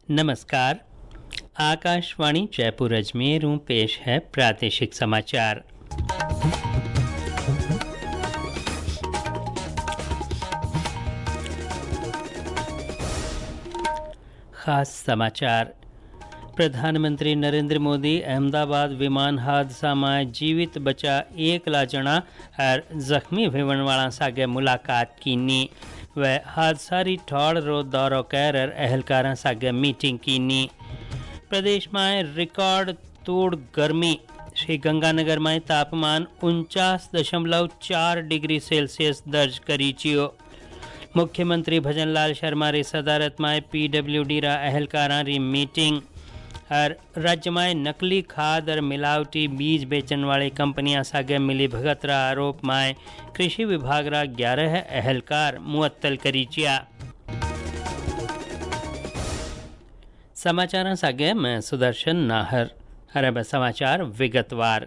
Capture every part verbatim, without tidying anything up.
नमस्कार। आकाशवाणी जयपुर अजमेर में पेश है प्रादेशिक समाचार। खास समाचार। प्रधानमंत्री नरेंद्र मोदी अहमदाबाद विमान हादसा में जीवित बचा एक ला जना और जख्मी होने वाला सागे मुलाकात कीनी व हादसारी ठोड़ रो दौरो कर अहलकारा सागे मीटिंग कीनी। प्रदेश में रिकॉर्ड तोड़ गर्मी। श्री गंगानगर में तापमान उनचास दशमलव चार डिग्री सेल्सियस दर्ज करी चियो। मुख्यमंत्री भजनलाल शर्मा री सदारत में पीडब्ल्यूडी रा अहलकारा री मीटिंग और राज्य में नकली खाद और मिलावटी बीज बेचने वाली कंपनियां सागे मिली भगत रा आरोप में कृषि विभाग रा ग्यारह अहलकार मुअत्तल करी चिया। समाचार सागे मैं सुदर्शन नाहर। अरब समाचार विगतवार।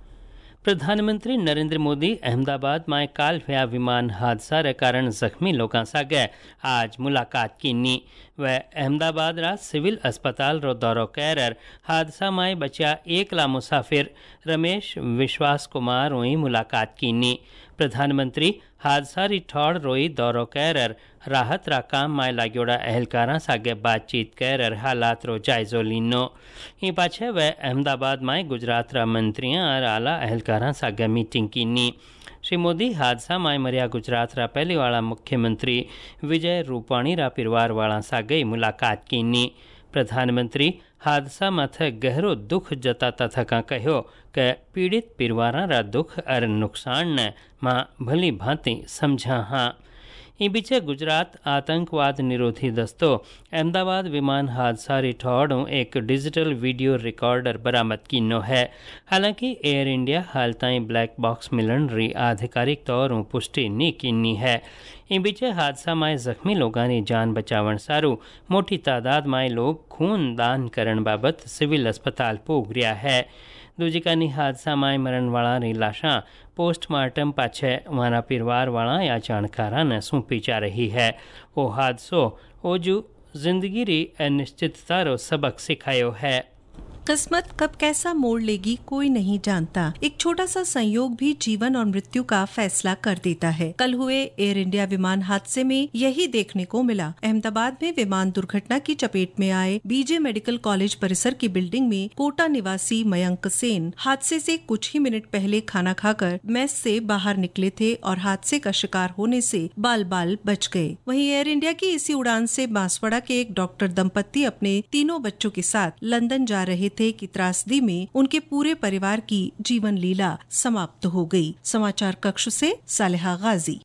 प्रधानमंत्री नरेंद्र मोदी अहमदाबाद में काल हुआ विमान हादसा रे कारण जख्मी लोगों सागे आज मुलाकात कीनी व अहमदाबाद रा सिविल अस्पताल रो दौरो कर हादसा में बचा एक ला मुसाफिर रमेश विश्वास कुमार रोई मुलाकात कीनी। प्रधानमंत्री हादसा री ठोड़ रोई दौरो कर राहत रा काम में लागोड़ा अहलकारा सागे बातचीत कर हालात रो जायजो लीनो। ई पाछे वह अहमदाबाद में गुजरात रा मंत्रियां और आला अहलकारा सागे मीटिंग कीनी। श्री मोदी हादसा में मरिया गुजरात रा पहले वाला मुख्यमंत्री विजय रूपाणी रा परिवार वाला सागे मुलाकात कीनी। प्रधानमंत्री हादसा माथे गहरो दुख जताता थका कहो कि पीड़ित परिवार रा दुख और नुकसान ने मां भली भांति समझा हाँ। ई बीचे गुजरात आतंकवाद निरोधी दस्तो अहमदाबाद विमान हादसा री ठोड़ों एक डिजिटल वीडियो रिकॉर्डर बरामद कीनो है। हालांकि एयर इंडिया हाल ताईं ब्लैक बॉक्स मिलन री आधिकारिक तौर पर पुष्टि नहीं कीनी है। ई बीचे हादसा में जख्मी लोगों की जान बचावन सारू मोटी तादाद में लोग खून दान करण बाबत सिविल अस्पताल पोग रहा है। दूजिकानी हादसा में मरण वाला री लाशा पोस्टमार्टम पाछे वाला परिवार वाला या जानकारा ने सौंपी जा रही है। वो हादसो ओजू जिंदगी री अनिश्चितता रो सबक सिखायो है। किस्मत कब कैसा मोड़ लेगी कोई नहीं जानता। एक छोटा सा संयोग भी जीवन और मृत्यु का फैसला कर देता है। कल हुए एयर इंडिया विमान हादसे में यही देखने को मिला। अहमदाबाद में विमान दुर्घटना की चपेट में आए बीजे मेडिकल कॉलेज परिसर की बिल्डिंग में कोटा निवासी मयंक सेन हादसे से कुछ ही मिनट पहले खाना खाकर मेस से बाहर निकले थे और हादसे का शिकार होने से बाल बाल बच गए। वहीं एयर इंडिया की इसी उड़ान से बांसवाड़ा के एक डॉक्टर दंपत्ति अपने तीनों बच्चों के साथ लंदन जा रहे थे कि त्रासदी में उनके पूरे परिवार की जीवन लीला समाप्त हो गई। समाचार कक्ष से सालेहा गाजी।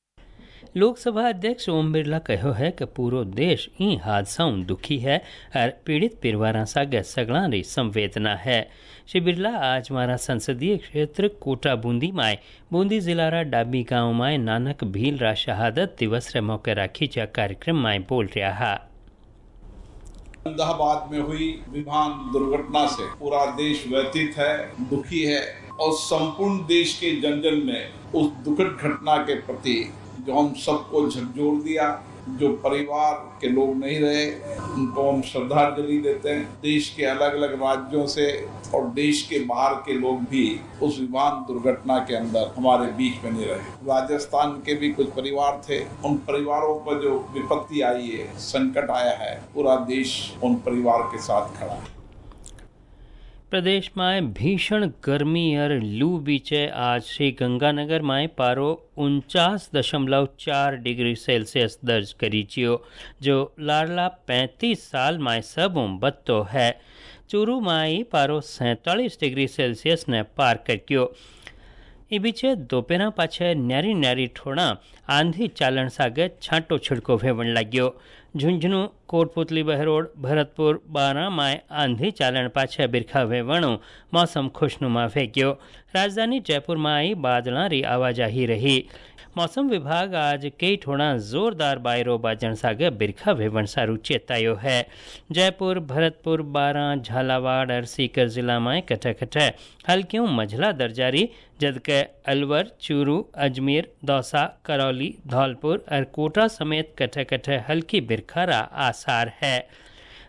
लोकसभा अध्यक्ष ओम बिरला कहो है कि पूरो देश इन हादसाओं दुखी है और पीड़ित परिवार सागे सगला री संवेदना है। श्री बिरला आज हमारा संसदीय क्षेत्र कोटा बूंदी में बूंदी जिला रा डाबी गांव में नानक भील रा शहादत दिवस रे मौके राखी जा कार्यक्रम में बोल रहा। अहमदाबाद में हुई विमान दुर्घटना से पूरा देश व्यथित है, दुखी है और संपूर्ण देश के जन जन में उस दुखद घटना के प्रति जो हम सबको झकझोर दिया, जो परिवार के लोग नहीं रहे उनको हम श्रद्धांजलि देते हैं। देश के अलग अलग राज्यों से और देश के बाहर के लोग भी उस विमान दुर्घटना के अंदर हमारे बीच में नहीं रहे। राजस्थान के भी कुछ परिवार थे, उन परिवारों पर जो विपत्ति आई है, संकट आया है, पूरा देश उन परिवार के साथ खड़ा है। प्रदेश में भीषण गर्मी और लू बीचे आज श्री गंगानगर में पारो उनचास दशमलव चार डिग्री सेल्सियस दर्ज करी चियो, जो लाडला पैंतीस साल में सबों बत्तो है। चूरू में पारो सैंतालीस डिग्री सेल्सियस ने पार कर्यो। ई बीचे दोपहर पाछे न्यारी न्यारी ठोड़ा आंधी चालन सागे छांटो छिड़को भेवण लाग्यो। झुंझुनू कोटपुतली बहरोड भरतपुर बारा में आंधी चालन पाछे बिरखा वेवणु मौसम खुशनुमा फेंक्यो। राजधानी जयपुर में आई बादलों री आवाजाही रही। मौसम विभाग आज कई ठोड़ा जोरदार बायरो बाजण सागे बिरखा वेवण सारू चेतायो है। जयपुर भरतपुर बारा झालावाड़ और सीकर जिला में कटे कटे हल्कियों मझला दर्जारी, जबकि अलवर चूरू अजमेर दौसा करौली धौलपुर और कोटा समेत कटे कटे हल्की बिरखारा आसार है।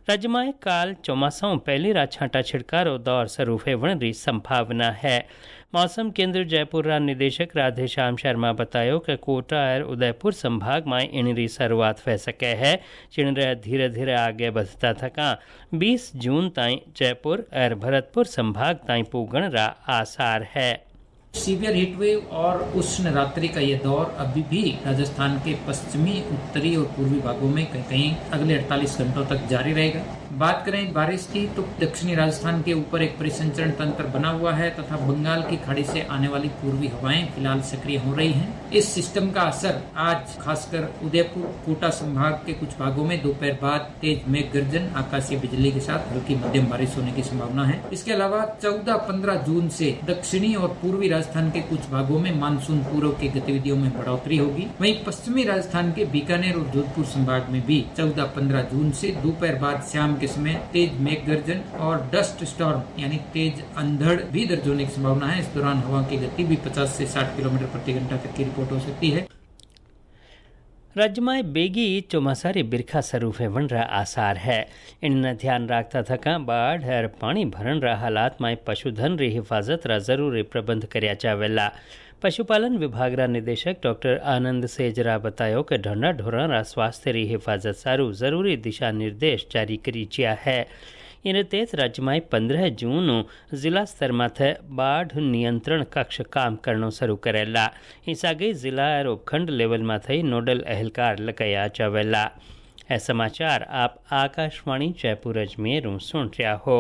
राज्य में काल चौमासाओं पहली रात छांटा छिड़कारो दौर शुरू होने की संभावना है। मौसम केंद्र जयपुर रा निदेशक राधेश्याम शर्मा बतायो कि कोटा और उदयपुर संभाग में इनरी शुरुआत हो सके है, जिन धीरे धीरे आगे बढ़ता थका बीस जून ताई जयपुर और भरतपुर संभाग ताई पूगण रा आसार है। सीवियर हीटवेव और उष्ण रात्रि का यह दौर अभी भी राजस्थान के पश्चिमी, उत्तरी और पूर्वी भागों में कहीं कहीं अगले अड़तालीस घंटों तक जारी रहेगा। बात करें बारिश की तो दक्षिणी राजस्थान के ऊपर एक परिसंचरण तंत्र बना हुआ है तथा बंगाल की खाड़ी से आने वाली पूर्वी हवाएं फिलहाल सक्रिय हो रही हैं। इस सिस्टम का असर आज खासकर उदयपुर, कोटा संभाग के कुछ भागों में दोपहर बाद तेज मेघ गर्जन, आकाशीय बिजली के साथ हल्की मध्यम बारिश होने की संभावना है। इसके अलावा चौदह पंद्रह जून से दक्षिणी और पूर्वी राजस्थान के कुछ भागों में मानसून पूर्व की गतिविधियों में बढ़ोतरी होगी। वहीं पश्चिमी राजस्थान के बीकानेर और जोधपुर संभाग में भी चौदह पंद्रह जून से दोपहर बाद शाम के समय तेज मेघ गर्जन और डस्ट स्टॉर्म यानी तेज अंधड़ भी दर्ज होने की संभावना है। इस दौरान हवा की गति भी पचास से साठ किलोमीटर प्रति घंटा तक की रिपोर्ट हो सकती है। राज्य में बेगी चौमासारी बिरखा शुरू होने रा आसार है। इन ध्यान रखता थका बाढ़ और पानी भरण रा हालात में पशुधन री हिफाजत रा जरूरी प्रबंध करया जावेला। पशुपालन विभाग रा निदेशक डॉक्टर आनंद सेजरा बतायो कि ढंडा ढोरा रा स्वास्थ्य री हिफाजत सारू जरूरी दिशा निर्देश जारी करी जिया है। इन तेज राज्य में पंद्रह जून जिला स्तर माथे बाढ़ नियंत्रण कक्ष काम करनो शुरू करेला। इस आगे जिला और उपखंड लेवल माथे नोडल अहलकार लगाया जावेला। ए समाचार आप आकाशवाणी जयपुर अजमेर सुन रहा हो।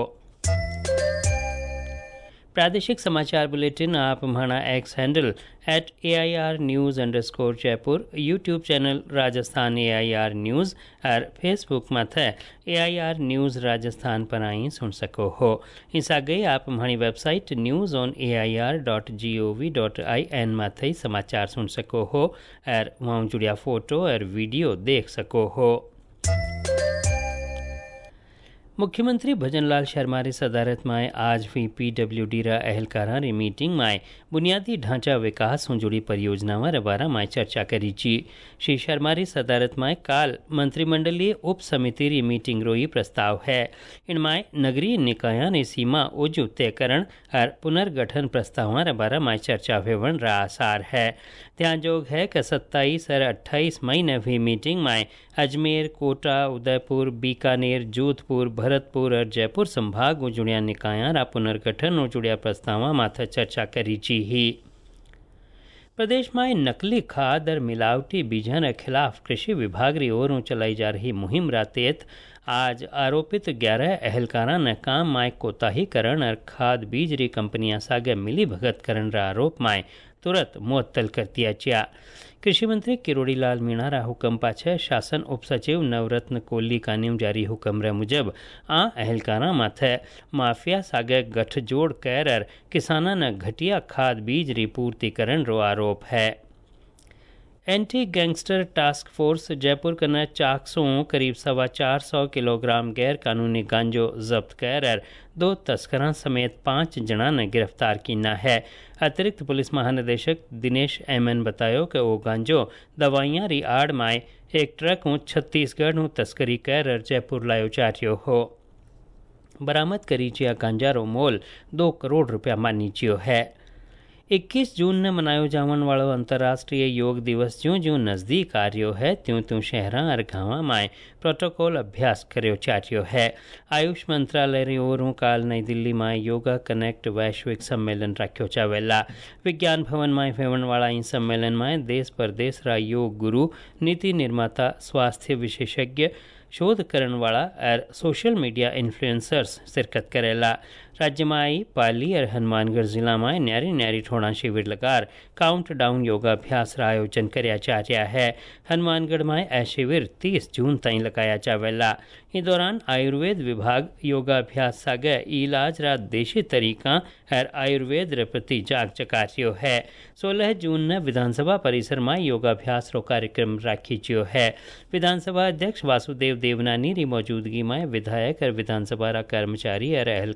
प्रादेशिक समाचार बुलेटिन आप हमारा X handle at A I R news underscore Jaipur, YouTube channel Rajasthan A I R news और फेसबुक माथे A I R news Rajasthan पर आई सुन सको हो। इस आगे आप हमारी website news on A I R dot G O V dot I N माथे समाचार सुन सको हो और वहाँ जुड़िया फोटो और वीडियो देख सको हो। मुख्यमंत्री भजनलाल शर्मा री सदारत में आज हुई पी डब्ल्यू डी रा अहलकारा री मीटिंग में बुनियादी ढांचा विकास से जुड़ी परियोजनाओं रे बारे में चर्चा करी जी। श्री शर्मा री सदारत में काल मंत्रिमंडलीय उप समिति री मीटिंग रोई प्रस्ताव है। इनमें नगरीय निकायां री सीमा ओजू तयकरण और पुनर्गठन प्रस्तावों रे बारे में चर्चा होवन रा आसार है। ध्यान जोग है कि सत्ताईस और अट्ठाईस मई ने हुई मीटिंग में अजमेर, कोटा, उदयपुर, बीकानेर, जोधपुर, भरतपुर और जयपुर संभाग में जुड़िया निकायां रा पुनर्गठन और जुड़िया प्रस्ताव माथे चर्चा करी जी ही। प्रदेश में नकली खाद और मिलावटी बीजन के खिलाफ कृषि विभाग की ओर चलाई जा रही मुहिम रा तहत आज आरोपित ग्यारह अहलकारा ने काम में कोताही करण और खाद बीज री कंपनियां सागे मिली भगत करण रा आरोप में तुरंत मुअत्तल कर दिया गया। कृषि मंत्री किरोड़ी लाल मीणा रा हुक्म पाछे शासन उपसचिव नवरत्न कोहली कानीम जारी हुक्म रे मुजब आ अहलकारा माथे माफिया सागे गठजोड़ कर किसाना ने घटिया खाद बीज री पूर्ति करण रो आरोप है। Anti gangster task force Jaipur कने चाकसों करीब सवा चार सौ किलोग्राम गैर कानूनी गांजो जब्त कर दो तस्करां समेत पाँच जना ने गिरफ्तार किया है। अतिरिक्त पुलिस महानिदेशक दिनेश एम एन बतायो कि वो गांजो दवाइयां री आड़ में एक ट्रक हूँ छत्तीसगढ़ हूँ तस्करी कर जयपुर लायो जा रियो हो। बरामद करी जिया गांजा रो मोल दो करोड़ रुपया मानी जियो है। इक्कीस जून ने मनायो जावन वालो अंतर्राष्ट्रीय योग दिवस ज्यों ज्यों नज़दीक आ रियो है त्यों त्यों शहरां और गांवां में प्रोटोकॉल अभ्यास कर्यो जा रियो है। आयुष मंत्रालय री ओरों काल नई दिल्ली में योगा कनेक्ट वैश्विक सम्मेलन रखियो जावेला। विज्ञान भवन में होवन वाला इन सम्मेलन में देश परदेश रा योग गुरु, नीति निर्माता, स्वास्थ्य विशेषज्ञ, शोध करण वाला और सोशल मीडिया इन्फ्लुएंसर्स शिरकत करेला। राज्य में आई पाली और हनुमानगढ़ जिला में न्यारी न्यारी ठोड़ा शिविर लगार काउंट डाउन योगाभ्यास का आयोजन कराया जा रहा है। हनुमानगढ़ में यह शिविर तीस जून तक लगाया जावेला। इस दौरान आयुर्वेद विभाग योगाभ्यास सागे इलाज रा देशी तरीका और आयुर्वेद रे प्रति जाग चकारियो है। सोलह जून ने विधानसभा परिसर में योगाभ्यास रो कार्यक्रम राखी जियो है। विधानसभा अध्यक्ष वासुदेव देवनानी री मौजूदगी में विधायक और विधानसभा रा कर्मचारी और अहलकार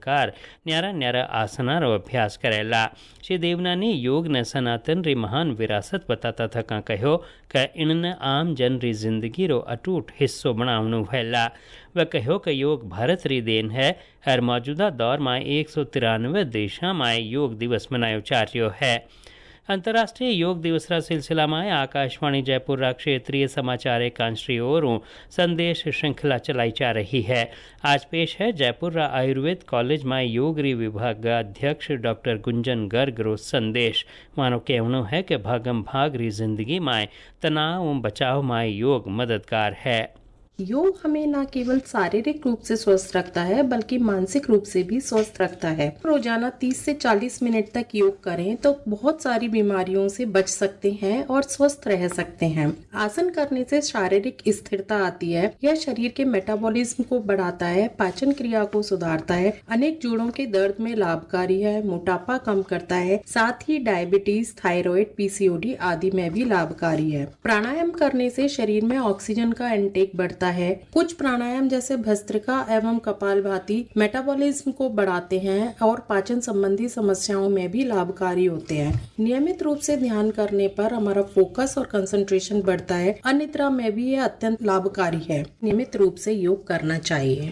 न्यारा न्यारा आसना रो अभ्यास करेला। श्री देवनानी योग ने सनातन री महान विरासत बताता था का कहो कि इनने आम जन री जिंदगी रो अटूट हिस्सों बनावनु भैला। वह कहो कि योग भारत री देन है। हर मौजूदा दौर में एक सौ तिरानवे देशों में योग दिवस मनायो जा रह्यो है। अंतर्राष्ट्रीय योग दिवस रा सिलसिला में आकाशवाणी जयपुर रा क्षेत्रीय समाचार एकांश री ओरों संदेश श्रृंखला चलाई जा रही है। आज पेश है जयपुर रा आयुर्वेद कॉलेज में योग री विभाग अध्यक्ष डॉक्टर गुंजन गर्ग रो संदेश। मानो कहना है कि भागम भाग री जिंदगी में तनाव और बचाव में योग मददगार है। योग हमें न केवल शारीरिक रूप से स्वस्थ रखता है बल्कि मानसिक रूप से भी स्वस्थ रखता है। रोजाना तीस से चालीस मिनट तक योग करें तो बहुत सारी बीमारियों से बच सकते हैं और स्वस्थ रह सकते हैं। आसन करने से शारीरिक स्थिरता आती है। यह शरीर के मेटाबॉलिज्म को बढ़ाता है, पाचन क्रिया को सुधारता है, अनेक जोड़ों के दर्द में लाभकारी है, मोटापा कम करता है, साथ ही डायबिटीज, थायराइड, पीसीओडी आदि में भी लाभकारी है। प्राणायाम करने से शरीर में ऑक्सीजन का इंटेक बढ़ता है। कुछ प्राणायाम जैसे भस्त्रिका एवं कपालभाति मेटाबॉलिज्म को बढ़ाते हैं और पाचन संबंधी समस्याओं में भी लाभकारी होते हैं। नियमित रूप से ध्यान करने पर हमारा फोकस और कंसंट्रेशन बढ़ता है। अनिद्रा में भी यह अत्यंत लाभकारी है। नियमित रूप से योग करना चाहिए।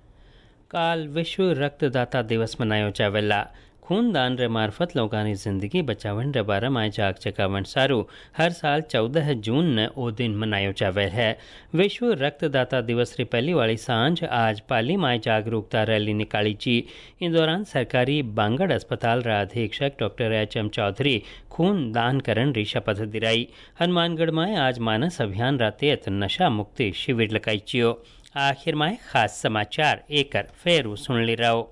काल विश्व रक्तदाता दिवस मनायो जावेला। खूनदान रे मार्फत लोगों की जिंदगी बचावन रे बारे में जाग चकावन सारू हर साल चौदह जून ने ओ दिन मनायो जावे है। विश्व रक्तदाता दिवस री पहली वाली सांझ आज पाली में जागरूकता रैली निकाली ची। इन दौरान सरकारी बांगड़ अस्पताल रा अधीक्षक डॉक्टर एच एम चौधरी खून दान करण री शपथ दिलाई। हनुमानगढ़ में आज मानस अभियान रा तहत नशा मुक्ति शिविर लगाई चियो। आखिर में खास समाचार एकर फेरू सुन ली रहो।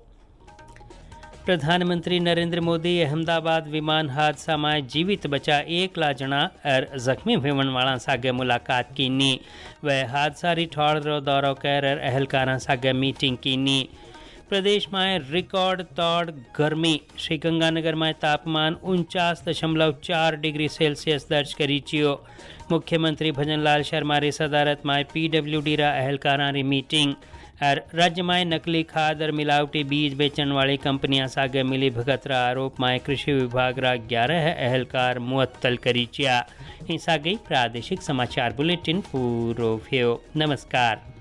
प्रधानमंत्री नरेंद्र मोदी अहमदाबाद विमान हादसा में जीवित बचा एक ला जना और जख्मी होने वाला सागे मुलाकात कीनी। वह हादसा री ठौड़ रो दौरो कर अहलकारा सागे मीटिंग कीनी। प्रदेश में रिकॉर्ड तोड़ गर्मी। श्रीगंगानगर में तापमान उनचास दशमलव चार डिग्री सेल्सियस दर्ज करी चियो। मुख्यमंत्री भजनलाल शर्मा री सदारत में पीडब्ल्यूडी रा अहलकारा री मीटिंग। और राज्य में नकली खाद और मिलावटी बीज बेचने वाली कंपनियां सागे मिली भगत रा आरोप में कृषि विभाग रा ग्यारह अहलकार मुअत्तल करी चिया। हिंसा गई प्रादेशिक समाचार बुलेटिन पूरो भयो। नमस्कार।